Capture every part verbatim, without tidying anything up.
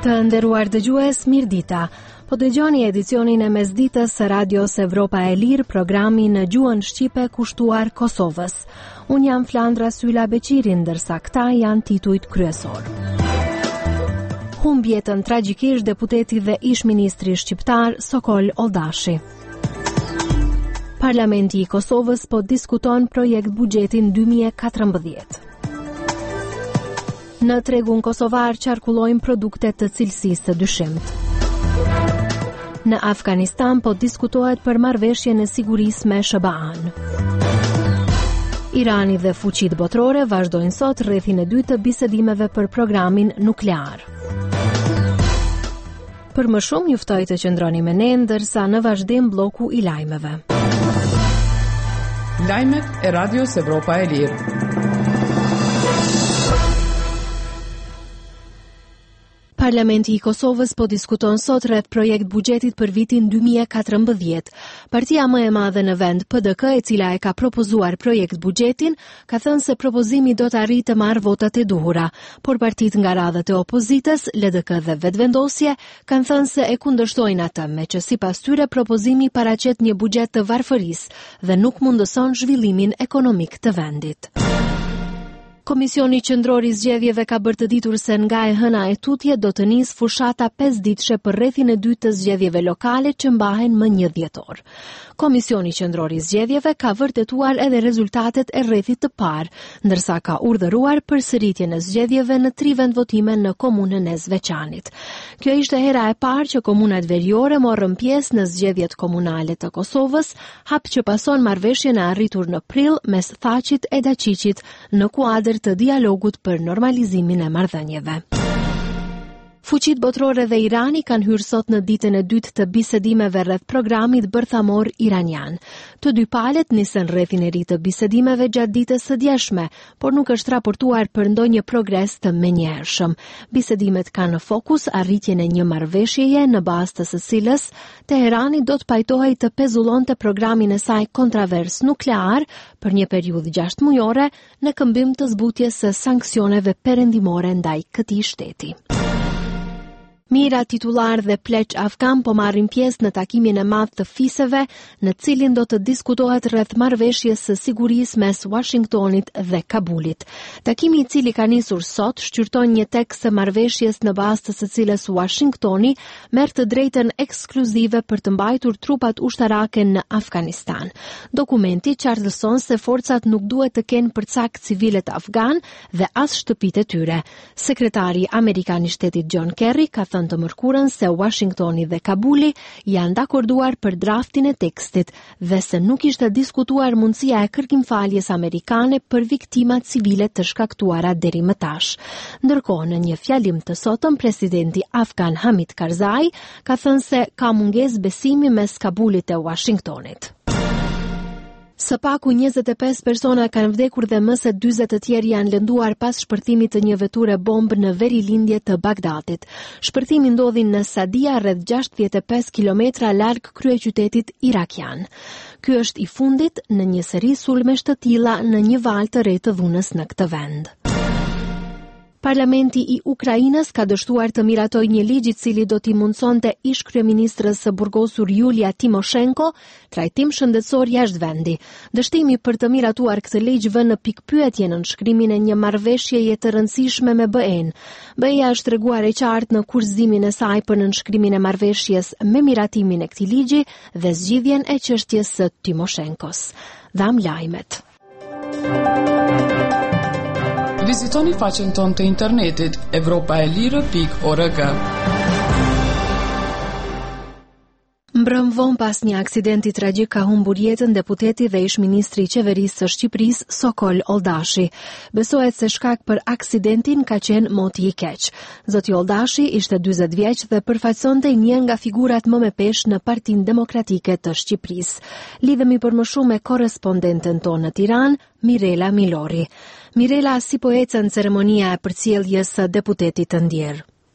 Të nderuar dëgjues, mirëdita. Po dëgjoni edicionin e mesditës së Radios Evropa e Lirë, programi në gjuhën shqipe kushtuar Kosovës. Unë jam Flandra Sylla Beqiri, ndërsa këta janë titujt kryesor. Humb jetën tragjikisht deputeti dhe ish-ministri shqiptar Sokol Oldashi. Parlamenti i Kosovës po diskuton projekt buxhetin dy mijë e katërmbëdhjetë. Në tregun kosovar qarkullojnë produkte të cilësisë së dyshimit. Në Afganistan po diskutohet për marrëveshjen e sigurisë me S B A-n. Irani dhe fuqitë botërore vazhdojnë sot rrethin e dytë të bisedimeve për programin nuklear. Për më shumë juftoj të qëndroni me ne, ndërsa në vazhdim bloku i lajmeve. Lajmet e Radios Evropa e Lirë. Parlamenti i Kosovës po diskuton sot rreth projekt buxhetit për vitin dy mijë e katërmbëdhjetë. Partia më e madhe në vend, P D K, e cila e ka propozuar projekt buxhetin, ka thënë se propozimi do të arrijë të marrë votat e duhura, por partitë nga radhët e opozitës, L D K dhe Vetëvendosje, kanë thënë se e kundërshtojnë atë, me që sipas tyre propozimi paraqet një buxhet të varfërisë dhe nuk mundëson zhvillimin ekonomik të vendit. Komisioni Qendror i Zgjedhjeve ka bërë të ditur se nga e hëna e tutje do të nisë fushata pesëditëshe për rrethin e dytë të zgjedhjeve lokale që mbahen më një dhjetor. Komisioni Qendror i Zgjedhjeve ka vërtetuar edhe rezultatet e rrethit të parë, ndërsa ka urdhëruar përsëritjen e zgjedhjeve në tri vendvotime në komunën e Zveçanit. Kjo ishte hera e parë që komunat veriore morën pjesë në zgjedhjet komunale të Kosovës, hap që pason marrëveshjen e arritur në prill mes Thaqit e Daqiqit në kuadër të dialogut për normalizimin e marrëdhënieve. Fuqitë botërore dhe Irani kanë hyrë sot në ditën e dytë të bisedimeve rreth programit bërthamor iranian. Të dy palët nisën rrethin e ri të bisedimeve gjatë ditës së djeshme, por nuk është raportuar për ndonjë progres të menjëhershëm. Bisedimet kanë në fokus arritjen e një marrëveshjeje në bazë të së cilës Teherani do të pajtohej të pezullonte programin e saj kontravers nuklear për një periudhë gjashtë mujore në këmbim të zbutjes së sanksioneve perëndimore ndaj këtij shteti. Mira titullar dhe pleq afgan po marrin pjesë në takimin e madh të fisëve, në cilin do të diskutohet rreth marrëveshjes së sigurisë mes Washingtonit dhe Kabulit. Takimi i cili ka nisur sot shqyrton një tekst të marrëveshjes në bazë të së cilës Washingtoni merr të drejtën ekskluzive për të mbajtur trupat ushtarake në Afganistan. Dokumenti qartëson se forcat nuk duhet të kenë përcak civilet afgan dhe as shtëpitë e tyre. Sekretari amerikan i shtetit John Kerry ka të mërkurën se Washingtoni dhe Kabuli janë dakorduar për draftin e tekstit dhe se nuk ishte diskutuar mundësia e kërkimfaljes amerikane për viktimat civile të shkaktuara deri më tash. Ndërkohë, në një fjalim të sotëm, presidenti afgan Hamid Karzai ka thënë se ka mungesë besimi mes Kabulit e Washingtonit. Së paku njëzet e pesë persona kanë vdekur dhe më se dyzet të tjerë janë lënduar pas shpërthimit të një veture bombë në verilindje të Bagdadit. Shpërthimi ndodhi në Sadia, rreth gjashtëdhjetë e pesë kilometra larg kryeqytetit irakian. Ky është i fundit në një seri sulmesh të tilla në një valë të re të dhunës në këtë vend. Parlamenti i Ukrainës ka dështuar të miratojë një ligj i cili do t'i mundsonte ish kryeministrës së burgosur Julia Timoshenko trajtim shëndetësor jashtë vendi. Dështimi për të miratuar këtë ligj vën në pikpyetje në nënshkrimin e një marrëveshjeje të rëndësishme me B E-n. B E-ja është treguar e qartë në kurzimin e saj për nënshkrimin e marrëveshjes me miratimin e këtij ligji dhe zgjidhjen e çështjes së Timoshenkos. Dham lajmet. Vizitoni faqen tonë të internetit evropaelire pikë org. Mbrëm vonë pas një aksidenti tragjik ka humbur jetën deputeti dhe ish-ministri i qeverisë së Shqipërisë Sokol Oldashi. Besohet se shkak për aksidentin ka qenë moti i keq. Zoti Oldashi ishte dyzet vjeç dhe përfaqësonte një nga figurat më me peshë në Partinë Demokratike të Shqipërisë. Lidhemi për më shumë me korrespondenten tonë në Tiranë, Mirela Milori. Mirela, si po ecën ceremonia e përcjelljes së deputetit të ndjerë?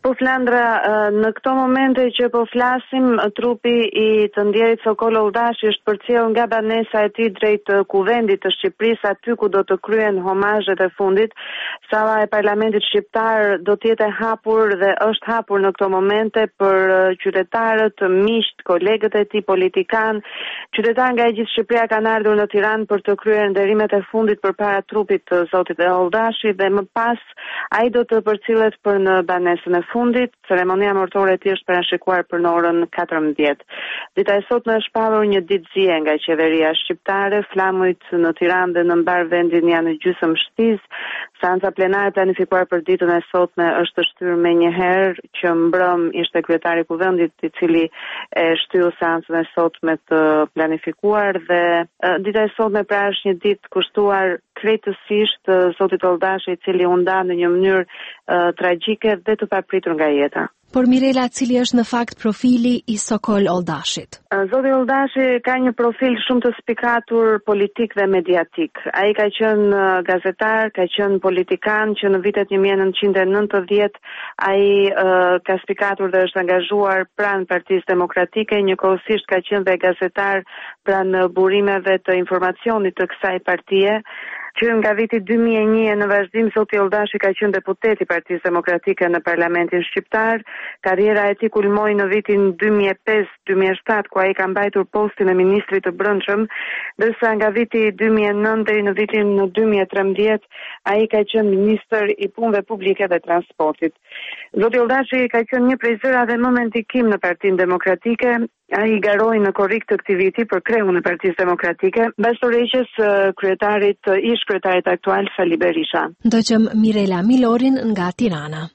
Po Flandra, në këto momente që po flasim, trupi i të ndjerit Sokol Oldashi është përcjell nga banesa e tij drejt Kuvendit të Shqipërisë, aty ku do të kryen homazhet e fundit. Salla e Parlamentit Shqiptar do të jetë e hapur dhe është hapur në këto momente për qytetarët, miqt, kolegët e tij politikan. Qytetarë nga e gjithë Shqipëria kanë ardhur në Tiranë për të kryer nderimet e fundit përpara trupit të zotit Oldashi dhe më pas ai do të përcillet për në banesën e fundit. Ceremonia mortore e tij është parashikuar për në orën katërmbëdhjetë. Dita e sotme është shpallur një ditë zie nga qeveria shqiptare, flamujt në Tiranë dhe në mbar vendin janë në gjysmë shtiz. Seanca plenare planifikuar për ditën e sotme është shtyrë me një herë që mbrëm ishte kryetari i Kuvendit, i cili e shtyu seancën e sotme të planifikuar dhe e, dita e sotme pra është një ditë kushtuar krejtësisht zotit Oldashi, i cili u nda në një mënyrë uh, tragjike dhe të papritur nga jeta. Por Mirela, cili është në fakt profili i Sokol Oldashit? Zoti Oldashi ka një profil shumë të spikatur politik dhe mediatik. Ai ka qenë gazetar, ka qenë politikan që në vitet një mijë e nëntëqind e nëntëdhjetë ai uh, ka spikatur dhe është angazhuar pranë Partisë Demokratike, njëkohësisht ka qenë dhe gazetar pranë burimeve të informacionit të kësaj partie. Që nga viti dy mijë e një në vazhdim zoti Oldashi ka qenë deputet i Partisë Demokratike në Parlamentin Shqiptar. Karriera e tij kulmoi në vitin dy mijë e pesë dy mijë e shtatë ku ai ka mbajtur postin e ministrit të Brendshëm, ndërsa nga viti dy mijë e nëntë deri në vitin dy mijë e trembëdhjetë ai ka qenë ministër i punëve publike dhe transportit. Zoti Oldashi ka qenë një prej zërave më me ndikim në Partinë Demokratike. Ai garoi në korrik të këtij viti për krehun e Partisë Demokratike, mbas tërheqjes kryetarit ish kryetarit aktual Sali Berisha. Ndoqëm Mirela Milorin nga Tirana.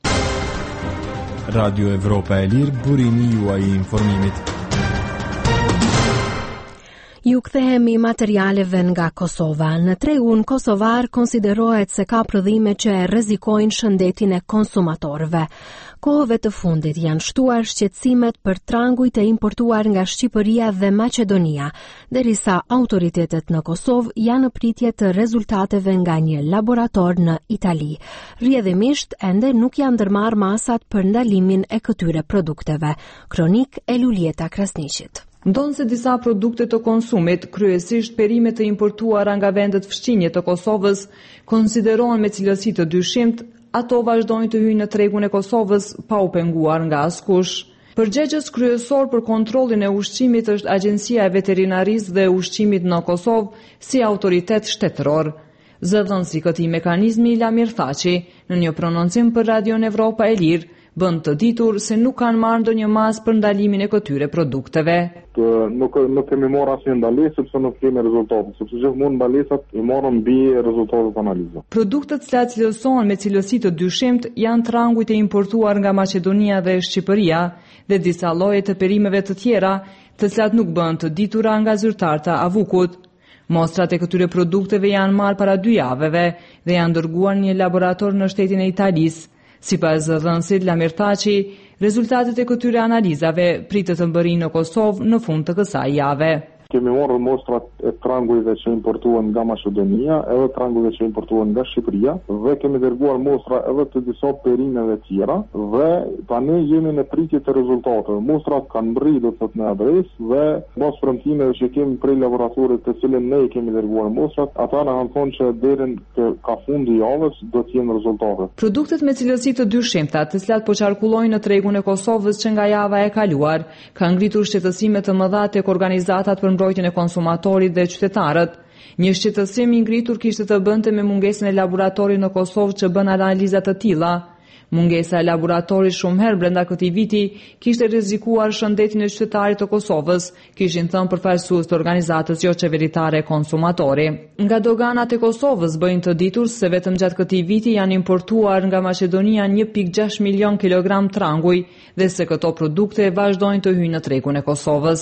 Radio Evropa e Lirë, burimi juaj i informimit. Ju kthehemi materialeve nga Kosova. Në tregun kosovar konsiderohet se ka prodhime që e rrezikojnë shëndetin e konsumatorëve. Kohëve të fundit janë shtuar shqetësimet për trangujt e importuar nga Shqipëria dhe Maqedonia, derisa autoritetet në Kosovë janë në pritje të rezultateve nga një laborator në Itali. Rrjedhimisht ende nuk janë ndërmarrë masat për ndalimin e këtyre produkteve. Kronik e Lulieta Krasniqit. Ndonë se disa produkte të konsumit, kryesisht perimet të importuara nga vendet fshqinje të Kosovës, konsiderohen me cilësi të dyshimt, ato vazhdojnë të hyjnë në tregun e Kosovës pa u penguar nga askush. Përgjegjës kryesor për kontrollin e ushqimit është Agjencia e Veterinarisë dhe Ushqimit në Kosovë si autoritet shtetëror. Zëdhënësi këtij mekanizmi Lamir Thaçi, në një prononcim për Radion Evropa e Lirë, bën të ditur se nuk kanë marrë ndonjë masë për ndalimin e këtyre produkteve. Nuk, nuk kemi marrë asnjë ndalesë sepse nuk kemi rezultate, sepse gjithmonë ndalesat i marrën mbi rezultatet e analizës. Produktet që cilësohen me cilësi të dyshimt janë trangujt e importuar nga Maqedonia dhe Shqipëria dhe disa lloje të perimeve të tjera, të cilat nuk bën të ditura nga zyrtarët e avukut. Mostrat e këtyre produkteve janë marrë para dy javeve dhe janë dërguar në një laborator në shtetin e Italisë. Sipas zëdhënësit Lamir Thaçi, rezultatet e këtyre analizave pritet të mbërrinë në Kosovë në fund të kësaj jave. Kemi marrë mostrat e trangujve që importuan nga Maqedonia, edhe trangujve që importuan nga Shqipëria, dhe kemi dërguar mostra edhe të disa perimeve tjera, dhe tani jemi në pritje të rezultateve. Mostrat kanë mbërritur sot në adresë dhe pas premtimeve që kemi prej laboratorit të cilën ne i kemi dërguar mostrat, ata na kanë thonë që deri në ka fundi i javës do të jenë rezultate. Produktet me cilësi të dyshimta, të cilat po qarkullojnë në tregun e Kosovës që nga java e kaluar, kanë ngritur shqetësime të mëdha tek organizatat për mbrojtjen e konsumatorit dhe qytetarët. Një shqetësim i ngritur kishte të bënte me mungesën e laboratorit në Kosovë që bën analiza të tilla. Mungesa e laboratorit shumë herë brenda këtij viti kishte rrezikuar shëndetin e qytetarit të Kosovës, kishin thënë përfaqësues të organizatës jo qeveritare Konsumatori. Nga doganat e Kosovës bëjnë të ditur se vetëm gjatë këtij viti janë importuar nga Maqedonia një pikë gjashtë milion kilogram tranguj dhe se këto produkte vazhdojnë të hyjnë në tregun e Kosovës.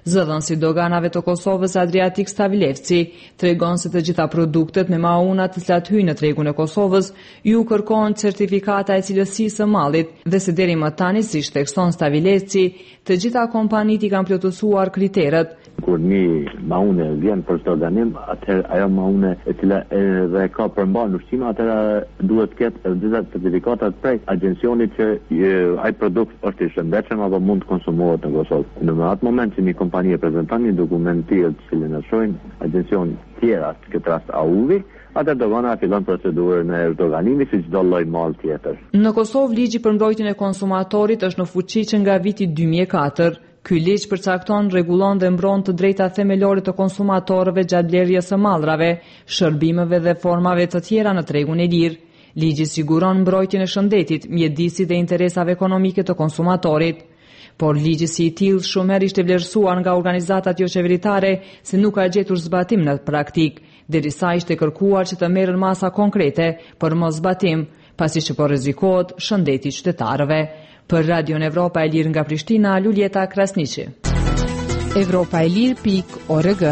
Zëdhënësi i doganave të Kosovës Adriatik Stavilevci tregon se të gjitha produktet me mauna të cilat hyjnë në tregun e Kosovës ju kërkon certifikata e cilësisë së mallit dhe se deri më tani, siç thekson Stavilevci, të gjitha kompanitë i kanë plotësuar kriteret. Kur një maune vjen për çdo organizam, atëherë ajo maune e cila edhe ka përmban ushqim, atëherë duhet të ketë disa certifikata prej agjencionit që ai produkt është i shëndetshëm apo mund të konsumohet në Kosovë. Në atë moment që një kompani e prezanton një dokument të tillë që cilin e shohin agjencion tjera, në këtë rast A U V-i, atë dogana fillon procedurën e Erdoganimit si çdo lloj mall tjetër. Në Kosovë ligji për mbrojtjen e konsumatorit është në fuqi që nga viti dy mijë e katër. Ky ligj përcakton, rregullon dhe mbron të drejta themelore të konsumatorëve gjatë blerjes së mallrave, shërbimeve dhe formave të tjera në tregun e lirë. Ligji siguron mbrojtjen e shëndetit, mjedisit dhe interesave ekonomike të konsumatorit. Por ligji si i tillë shumë herë ishte vlerësuar nga organizatat jo qeveritare se nuk ka gjetur zbatim në praktik, derisa ishte kërkuar që të merren masa konkrete për mos zbatim, pasi që po rrezikohet shëndeti i qytetarëve. Për Radion Evropa e Lirë nga Prishtina, Luljeta Krasniqi. Evropa e Lirë pikë org.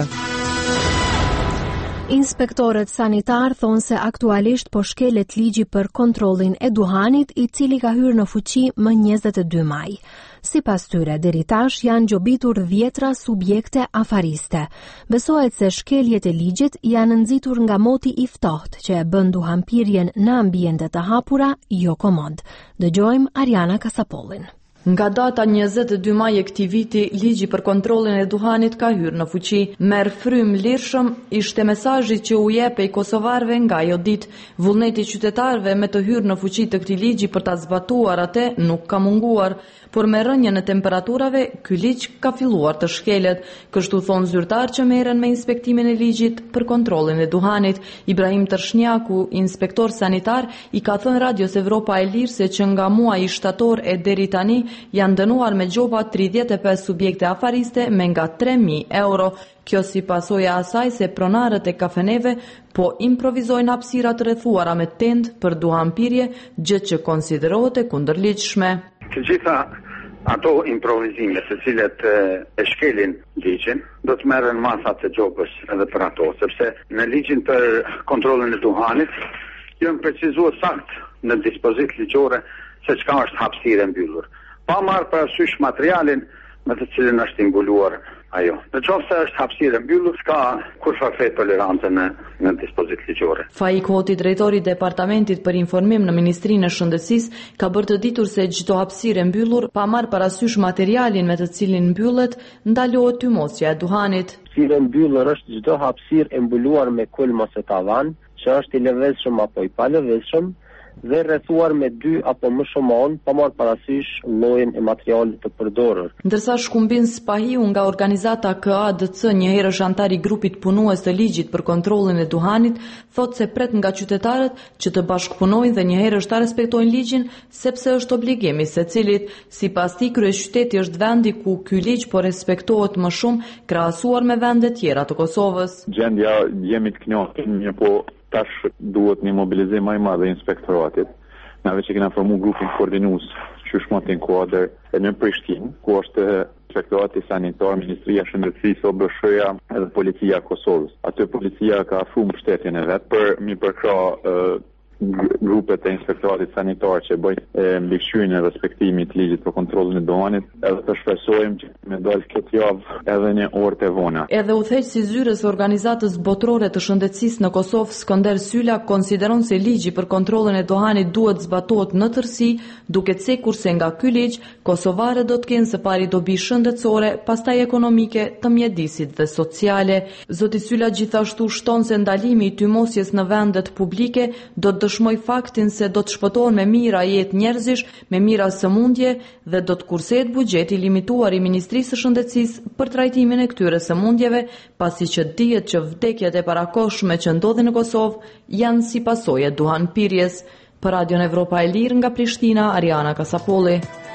Inspektorët sanitar thonë se aktualisht po shkelet ligji për kontrollin e duhanit, i cili ka hyrë në fuqi më njëzet e dy maj. Sipas tyre, deri tash janë gjobitur dhjetra subjekte afariste. Besohet se shkeljet e ligjit janë nxitur nga moti i ftohtë që e bën duhanpirjen në ambiente të hapura jo komod. Dëgjojmë Ariana Kasapollin. Nga data njëzet e dy maj e këtij viti, ligji për kontrollin e duhanit ka hyrë në fuqi. Merr frym lirshëm ishte mesazhi që u jepej kosovarëve nga ajo ditë. Vullneti i qytetarëve me të hyrë në fuqi të këtij ligji për ta zbatuar atë nuk ka munguar, por me rënjën e temperaturave, ky ligj ka filluar të shkelet. Kështu thon zyrtar që merren me inspektimin e ligjit për kontrollin e duhanit. Ibrahim Tërshnjaku, inspektor sanitar, i ka thënë Radios Evropa e Lirë se që nga muaji shtator e deri tani janë dënuar me gjoba tridhjetë e pesë subjekte afariste me nga tre mijë euro. Kjo si pasojë asaj se pronarët e kafeneve po improvizojnë hapësira të rrethuara me tend për duhanpirje, gjë që konsiderohet e kundërligjshme. Të gjitha ato improvizime të cilet e shkelin ligjin, do të merren masat e gjobës edhe për ato, sepse në ligjin për kontrollin e duhanit janë precizuar sakt në dispozit ligjore se çka është hapësirë e mbyllur, pa marrë parasysh materialin me të cilin është imbuluar ajo. Në qoftë se është hapësirë e mbyllur, s'ka kurrë tolerancë në në dispozit ligjore. Faik Hoti, drejtori i departamentit për informim në Ministrinë e Shëndetësisë, ka bërë të ditur se çdo hapësirë e mbyllur, pa marrë parasysh materialin me të cilin mbyllet, ndalohet tymosja e duhanit. Hapësirë e mbyllur është çdo hapësirë e mbuluar me kulm ose tavan, që është i lëvizshëm apo i palëvizshëm, dhe rrethuar me dy apo më shumë anë, pa marrë parasysh llojin e materialit të përdorur. Ndërsa Shkumbin Spahiu nga organizata K A D C, një herë është antar i grupit punues të ligjit për kontrollin e duhanit, thotë se pret nga qytetarët që të bashkëpunojnë dhe një herë është ta respektojnë ligjin, sepse është obligimi i secilit. Sipas tij, kryeqyteti është vendi ku ky ligj po respektohet më shumë krahasuar me vende tjera të Kosovës. Gjendja jemi të kënaqur, një po tash duhet një mobilizim më i madh i inspektoratit. Nave që kena formu grupin koordinues që shmotin kuadër e në Prishtinë, ku është inspektorati sanitar, Ministria e Shëndetësisë, O B S H-ja edhe Policia e Kosovës. Aty policia ka afruar mbështetjen e vet për mi përkrah grupet e inspektoratit sanitar që bëjnë mbikëqyrjen e respektimit të ligjit për kontrollin e duhanit, edhe të shpresojmë që me dalë këtë javë edhe një orë të vona. Edhe udhëheqësi i zyrës organizatës botërore të shëndetësisë në Kosovë, Skënder Syla, konsideron se ligji për kontrollin e duhanit duhet zbatohet në tërësi, duke cekur se nga ky ligj kosovarët do të kenë së pari dobi shëndetësore, pastaj ekonomike, të mjedisit dhe sociale. Zoti Syla gjithashtu shton se ndalimi i tymosjes në vendet publike do të dëshmoj faktin se do të shpëtohen me mira jetë njerëzish, me mira sëmundje dhe do të kursehet buxheti limituar i Ministrisë së Shëndetësisë për trajtimin e këtyre sëmundjeve, pasi që dihet që vdekjet e parakohshme që ndodhin në Kosovë janë si pasojë e duhanpirjes. Për Radion Evropa e Lirë nga Prishtina, Ariana Kasapolli.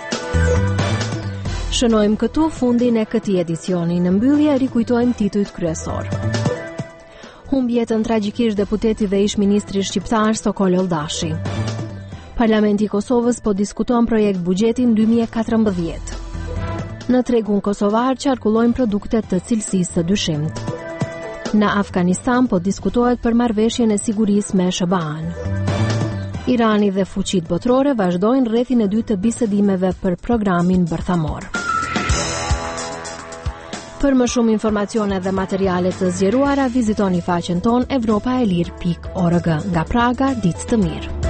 Shënojmë këtu fundin e këtij edicioni. Në mbyllje rikujtojmë titujt kryesor. Humbi jetën tragjikisht deputeti dhe ish ministri shqiptar Sokol Oldashi. Parlamenti i Kosovës po diskuton projekt buxhetin dy mijë e katërmbëdhjetë. Në tregun kosovar qarkullojnë produkte të cilësisë së dyshimit. Në Afganistan po diskutohet për marrëveshjen e sigurisë me S B A-n. Irani dhe fuqitë botërore vazhdojnë rrethin e dytë të bisedimeve për programin bërthamor. Për më shumë informacione dhe materiale të zgjeruara, vizitoni faqen ton evropaelir pikë org. Nga Praga, ditë të mirë.